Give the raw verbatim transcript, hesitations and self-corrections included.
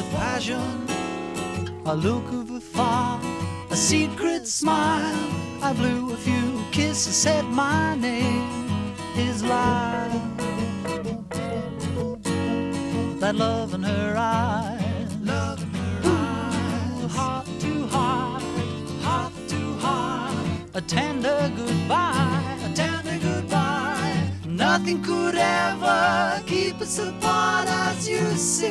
passion, a look of afar, a secret smile. I blew a few kisses, said my name is love. That love in her eyes, love in her eyes. Ooh, heart to heart, heart to heart, a tender goodbye, a tender goodbye. Nothing could ever keep us apart as you see.